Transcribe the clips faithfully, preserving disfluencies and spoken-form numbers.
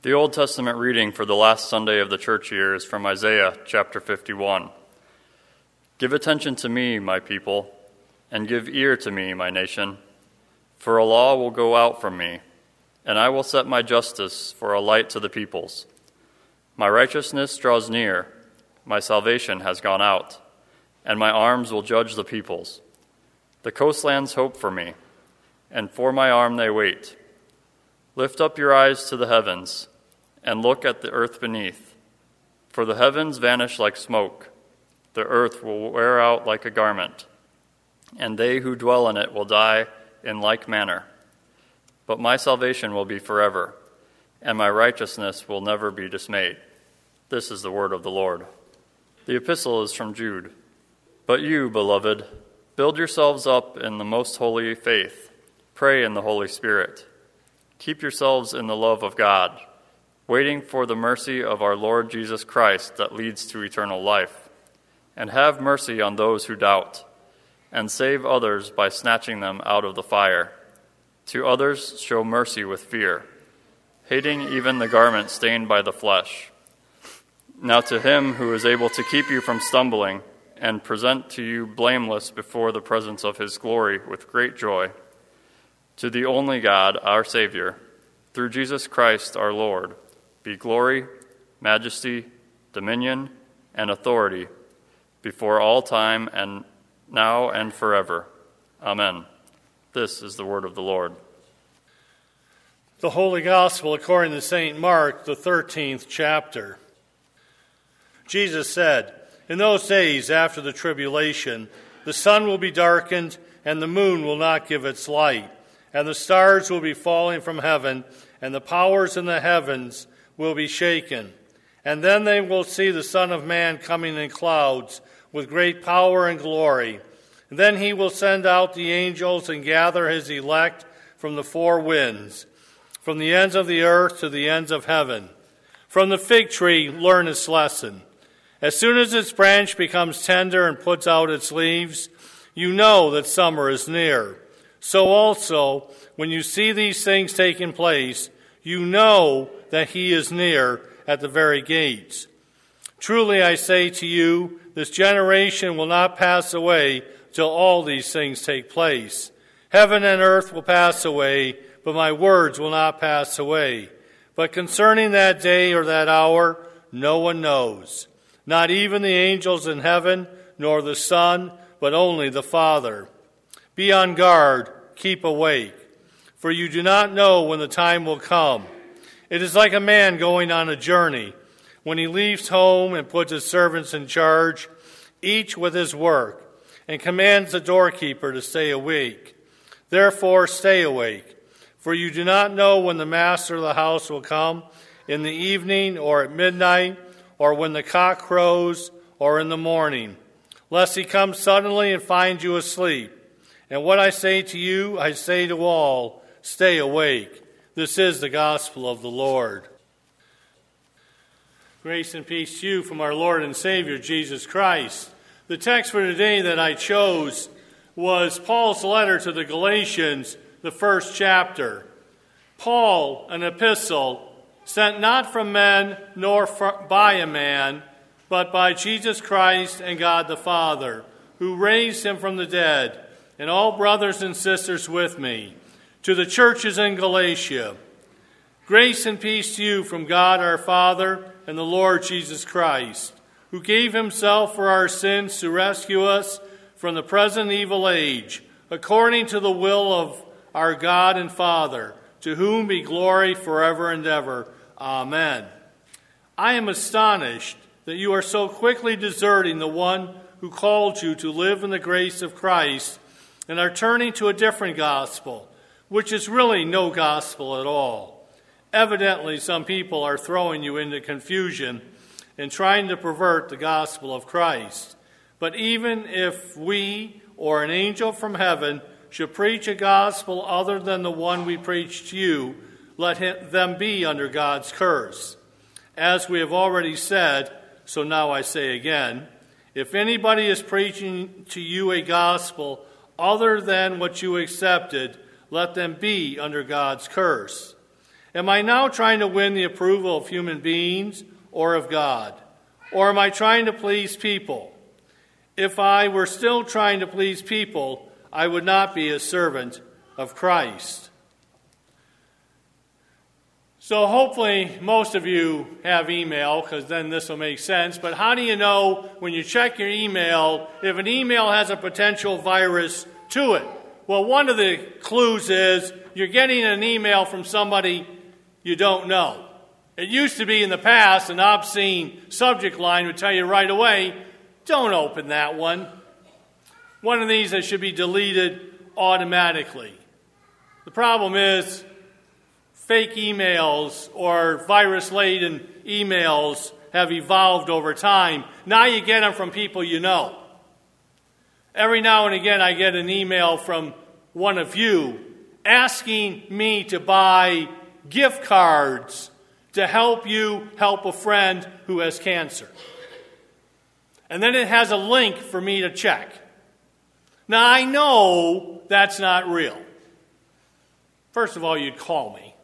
The Old Testament reading for the last Sunday of the church year is from Isaiah chapter fifty-one. Give attention to me, my people, and give ear to me, my nation, for a law will go out from me, and I will set my justice for a light to the peoples. My righteousness draws near, my salvation has gone out, and my arms will judge the peoples. The coastlands hope for me, and for my arm they wait. Lift up your eyes to the heavens, and look at the earth beneath. For the heavens vanish like smoke, the earth will wear out like a garment, and they who dwell in it will die in like manner. But my salvation will be forever, and my righteousness will never be dismayed. This is the word of the Lord. The epistle is from Jude. But you, beloved, build yourselves up in the most holy faith. Pray in the Holy Spirit. Keep yourselves in the love of God, waiting for the mercy of our Lord Jesus Christ that leads to eternal life. And have mercy on those who doubt, and save others by snatching them out of the fire. To others show mercy with fear, hating even the garment stained by the flesh. Now to him who is able to keep you from stumbling and present to you blameless before the presence of his glory with great joy, to the only God, our Savior, through Jesus Christ our Lord, be glory, majesty, dominion, and authority before all time and now and forever. Amen. This is the word of the Lord. The Holy Gospel according to Saint Mark, the thirteenth chapter. Jesus said, "In those days after the tribulation, the sun will be darkened, and the moon will not give its light, and the stars will be falling from heaven, and the powers in the heavens will be shaken. And then they will see the Son of Man coming in clouds with great power and glory. And then he will send out the angels and gather his elect from the four winds, from the ends of the earth to the ends of heaven. From the fig tree, learn its lesson. As soon as its branch becomes tender and puts out its leaves, you know that summer is near. So also, when you see these things taking place, you know that he is near at the very gates. Truly I say to you, this generation will not pass away till all these things take place. Heaven and earth will pass away, but my words will not pass away. But concerning that day or that hour, no one knows, not even the angels in heaven, nor the Son, but only the Father. Be on guard, keep awake, for you do not know when the time will come. It is like a man going on a journey, when he leaves home and puts his servants in charge, each with his work, and commands the doorkeeper to stay awake. Therefore stay awake, for you do not know when the master of the house will come, in the evening or at midnight, or when the cock crows, or in the morning, lest he come suddenly and find you asleep. And what I say to you, I say to all, stay awake. This is the gospel of the Lord." Grace and peace to you from our Lord and Savior, Jesus Christ. The text for today that I chose was Paul's letter to the Galatians, the first chapter. Paul, an epistle, sent not from men nor by a man, but by Jesus Christ and God the Father, who raised him from the dead, and all brothers and sisters with me, to the churches in Galatia. Grace and peace to you from God our Father and the Lord Jesus Christ, who gave himself for our sins to rescue us from the present evil age, according to the will of our God and Father, to whom be glory forever and ever. Amen. I am astonished that you are so quickly deserting the one who called you to live in the grace of Christ and are turning to a different gospel, which is really no gospel at all. Evidently, some people are throwing you into confusion and trying to pervert the gospel of Christ. But even if we or an angel from heaven should preach a gospel other than the one we preach to you, let him, them be under God's curse. As we have already said, so now I say again, if anybody is preaching to you a gospel other than what you accepted, let them be under God's curse. Am I now trying to win the approval of human beings or of God? Or am I trying to please people? If I were still trying to please people, I would not be a servant of Christ. So hopefully most of you have email, because then this will make sense. But how do you know when you check your email if an email has a potential virus to it? Well, one of the clues is you're getting an email from somebody you don't know. It used to be in the past, an obscene subject line would tell you right away, don't open that one. One of these that should be deleted automatically. The problem is fake emails or virus-laden emails have evolved over time. Now you get them from people you know. Every now and again I get an email from one of you asking me to buy gift cards to help you help a friend who has cancer. And then it has a link for me to check. Now I know that's not real. First of all, you'd call me,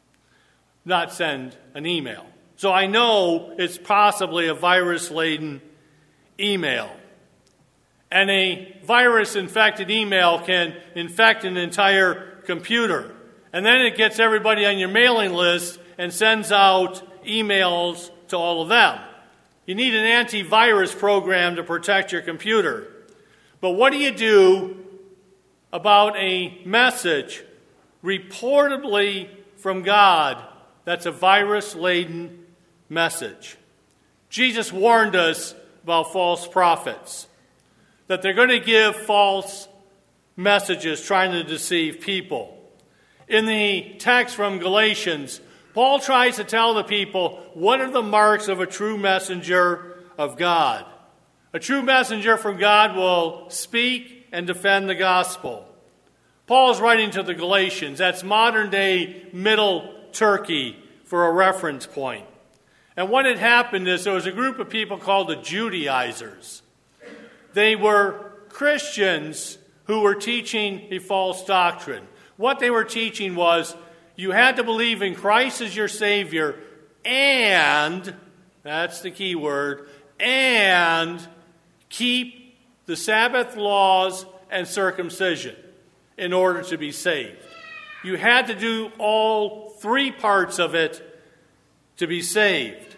not send an email. So I know it's possibly a virus-laden email. And a virus-infected email can infect an entire computer. And then it gets everybody on your mailing list and sends out emails to all of them. You need an antivirus program to protect your computer. But what do you do about a message reportedly from God that's a virus-laden message? Jesus warned us about false prophets, that they're going to give false messages trying to deceive people. In the text from Galatians, Paul tries to tell the people what are the marks of a true messenger of God. A true messenger from God will speak and defend the gospel. Paul's writing to the Galatians. That's modern-day Middle Turkey for a reference point. And what had happened is there was a group of people called the Judaizers. They were Christians who were teaching a false doctrine. What they were teaching was you had to believe in Christ as your Savior and, that's the key word, and keep the Sabbath laws and circumcision in order to be saved. You had to do all three parts of it to be saved.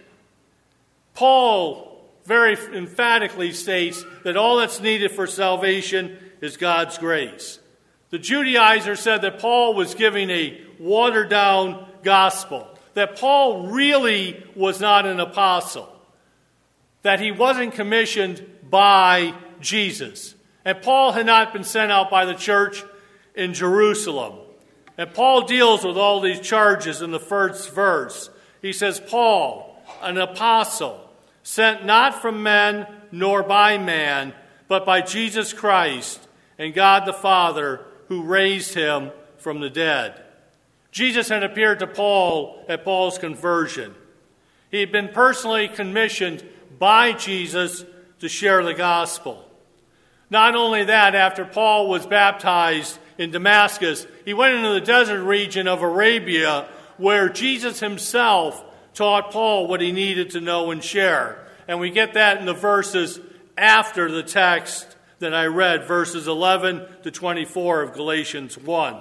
Paul very emphatically states that all that's needed for salvation is God's grace. The Judaizers said that Paul was giving a watered-down gospel, that Paul really was not an apostle, that he wasn't commissioned by Jesus. And Paul had not been sent out by the church in Jerusalem. And Paul deals with all these charges in the first verse. He says, Paul, an apostle, sent not from men nor by man, but by Jesus Christ and God the Father, who raised him from the dead. Jesus had appeared to Paul at Paul's conversion. He had been personally commissioned by Jesus to share the gospel. Not only that, after Paul was baptized in Damascus, he went into the desert region of Arabia, where Jesus himself taught Paul what he needed to know and share. And we get that in the verses after the text that I read, verses eleven to twenty-four of Galatians one.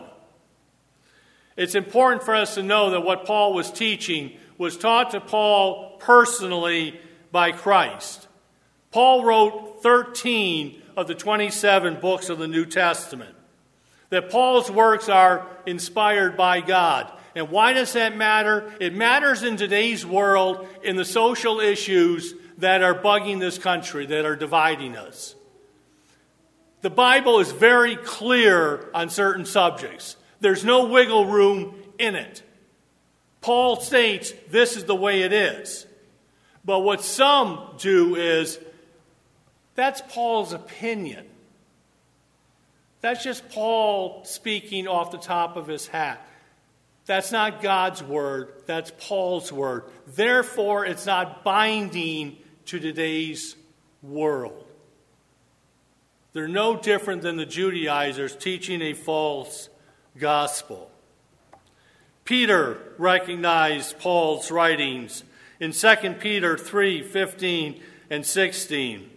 It's important for us to know that what Paul was teaching was taught to Paul personally by Christ. Paul wrote thirteen of the twenty-seven books of the New Testament. That Paul's works are inspired by God. And why does that matter? It matters in today's world in the social issues that are bugging this country, that are dividing us. The Bible is very clear on certain subjects. There's no wiggle room in it. Paul states this is the way it is. But what some do is, that's Paul's opinion. That's just Paul speaking off the top of his hat. That's not God's word. That's Paul's word. Therefore, it's not binding to today's world. They're no different than the Judaizers teaching a false gospel. Peter recognized Paul's writings in Second Peter three, fifteen and sixteen.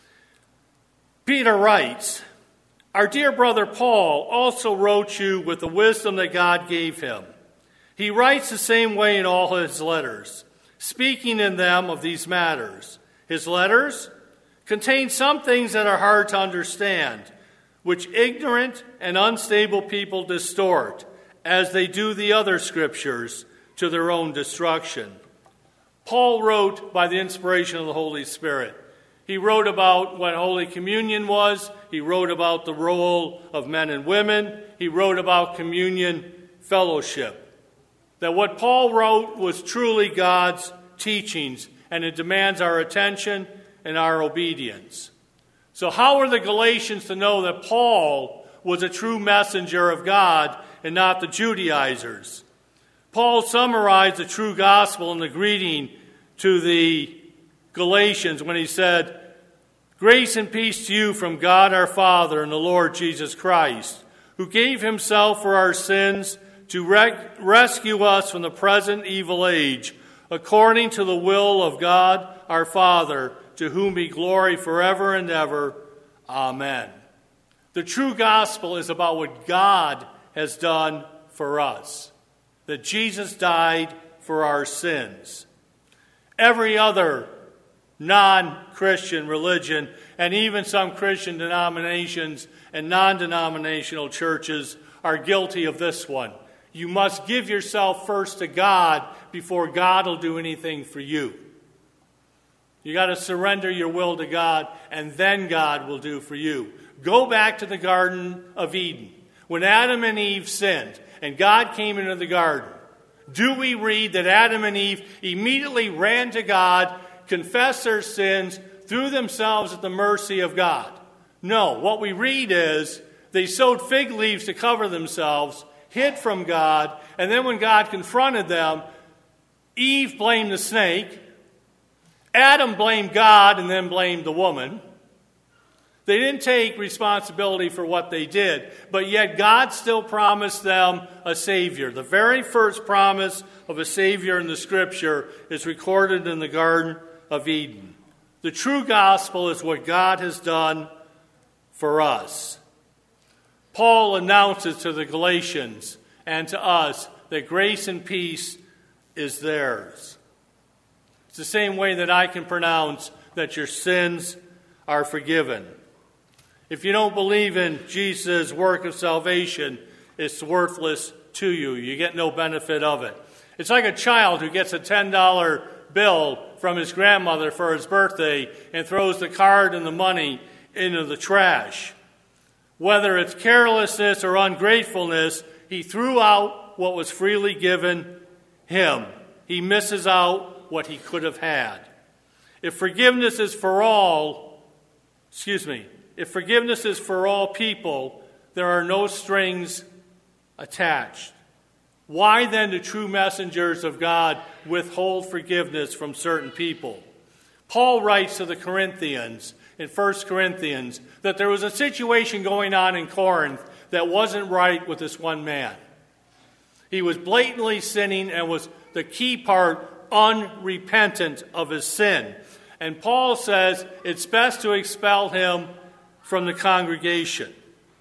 Peter writes, "Our dear brother Paul also wrote you with the wisdom that God gave him. He writes the same way in all his letters, speaking in them of these matters. His letters contain some things that are hard to understand, which ignorant and unstable people distort, as they do the other scriptures, to their own destruction." Paul wrote by the inspiration of the Holy Spirit. He wrote about what Holy Communion was. He wrote about the role of men and women. He wrote about communion fellowship. That what Paul wrote was truly God's teachings, and it demands our attention and our obedience. So how are the Galatians to know that Paul was a true messenger of God and not the Judaizers? Paul summarized the true gospel in the greeting to the Galatians when he said, "Grace and peace to you from God our Father and the Lord Jesus Christ, who gave himself for our sins to rec- rescue us from the present evil age, according to the will of God our Father, to whom be glory forever and ever. Amen." The true gospel is about what God has done for us, that Jesus died for our sins. Every other non-Christian religion, and even some Christian denominations and non-denominational churches, are guilty of this one. You must give yourself first to God before God will do anything for you. You got to surrender your will to God, and then God will do for you. Go back to the Garden of Eden. When Adam and Eve sinned, and God came into the garden, do we read that Adam and Eve immediately ran to God, confessed their sins, threw themselves at the mercy of God? No. What we read is they sewed fig leaves to cover themselves, hid from God, and then when God confronted them, Eve blamed the snake, Adam blamed God and then blamed the woman. They didn't take responsibility for what they did, but yet God still promised them a Savior. The very first promise of a Savior in the Scripture is recorded in the Garden of Eden. The true gospel is what God has done for us. Paul announces to the Galatians and to us that grace and peace is theirs. It's the same way that I can pronounce that your sins are forgiven. If you don't believe in Jesus' work of salvation, it's worthless to you. You get no benefit of it. It's like a child who gets a ten dollar bill from his grandmother for his birthday and throws the card and the money into the trash. Whether it's carelessness or ungratefulness, he threw out what was freely given him. He misses out what he could have had. If forgiveness is for all, excuse me, if forgiveness is for all people, there are no strings attached. Why then do true messengers of God withhold forgiveness from certain people? Paul writes to the Corinthians in First Corinthians that there was a situation going on in Corinth that wasn't right with this one man. He was blatantly sinning and was the key part unrepentant of his sin. And Paul says it's best to expel him from the congregation.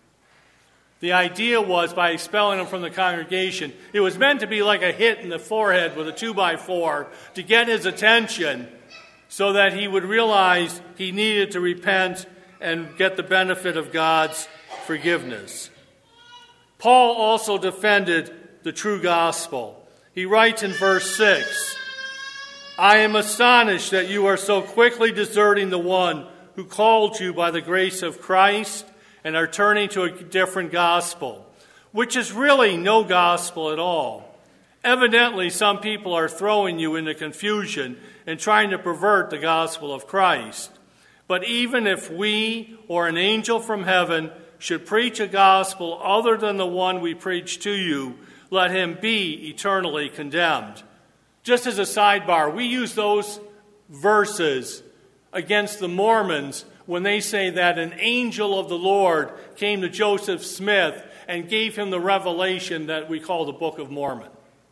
The idea was by expelling him from the congregation, it was meant to be like a hit in the forehead with a two by four to get his attention so that he would realize he needed to repent and get the benefit of God's forgiveness. Paul also defended the true gospel. He writes in verse six, "I am astonished that you are so quickly deserting the one who called you by the grace of Christ and are turning to a different gospel, which is really no gospel at all. Evidently, some people are throwing you into confusion and trying to pervert the gospel of Christ. But even if we or an angel from heaven should preach a gospel other than the one we preach to you, let him be eternally condemned." Just as a sidebar, we use those verses against the Mormons when they say that an angel of the Lord came to Joseph Smith and gave him the revelation that we call the Book of Mormon.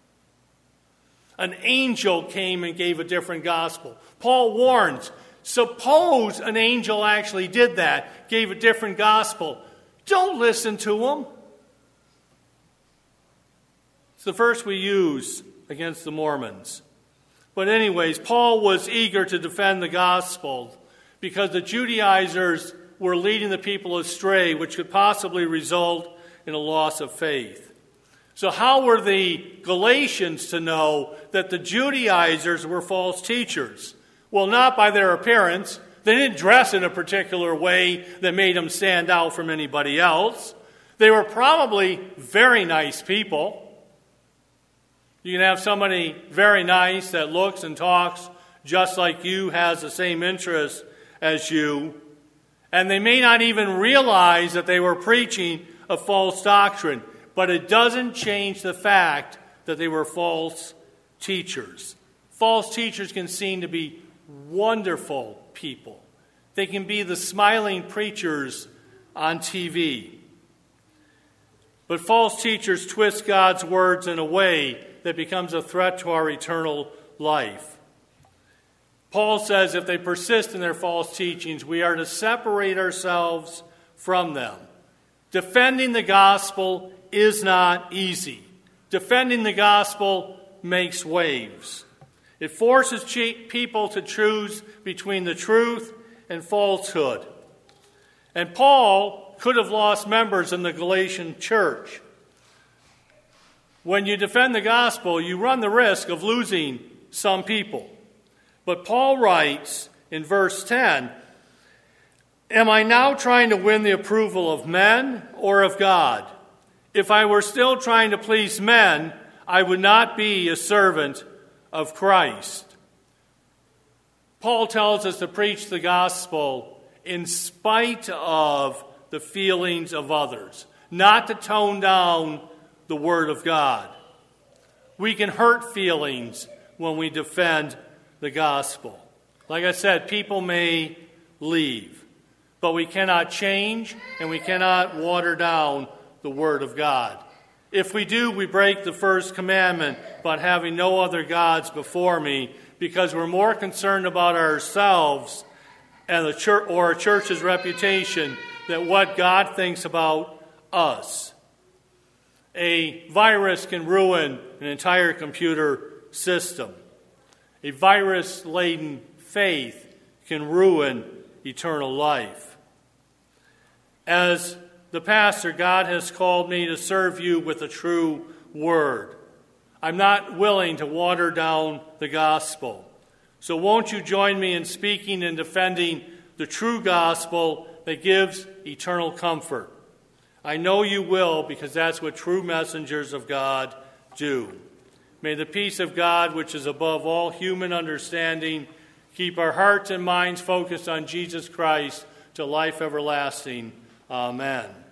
An angel came and gave a different gospel. Paul warns, suppose an angel actually did that, gave a different gospel. Don't listen to him. It's the verse we use against the Mormons. But anyways, Paul was eager to defend the gospel because the Judaizers were leading the people astray, which could possibly result in a loss of faith. So how were the Galatians to know that the Judaizers were false teachers? Well, not by their appearance. They didn't dress in a particular way that made them stand out from anybody else. They were probably very nice people. You can have somebody very nice that looks and talks just like you, has the same interests as you, and they may not even realize that they were preaching a false doctrine. But it doesn't change the fact that they were false teachers. False teachers can seem to be wonderful people. They can be the smiling preachers on T V. But false teachers twist God's words in a way that becomes a threat to our eternal life. Paul says if they persist in their false teachings, we are to separate ourselves from them. Defending the gospel is not easy. Defending the gospel makes waves. It forces people to choose between the truth and falsehood. And Paul could have lost members in the Galatian church. When you defend the gospel, you run the risk of losing some people. But Paul writes in verse ten, "Am I now trying to win the approval of men or of God? If I were still trying to please men, I would not be a servant of Christ." Paul tells us to preach the gospel in spite of the feelings of others, not to tone down the word of God. We can hurt feelings when we defend the gospel. Like I said, people may leave, but we cannot change and we cannot water down the Word of God. If we do, we break the first commandment about having no other gods before me, because we're more concerned about ourselves and the church or our church's reputation than what God thinks about us. A virus can ruin an entire computer system. A virus-laden faith can ruin eternal life. As the pastor, God has called me to serve you with a true word. I'm not willing to water down the gospel. So won't you join me in speaking and defending the true gospel that gives eternal comfort? I know you will, because that's what true messengers of God do. May the peace of God, which is above all human understanding, keep our hearts and minds focused on Jesus Christ to life everlasting. Amen.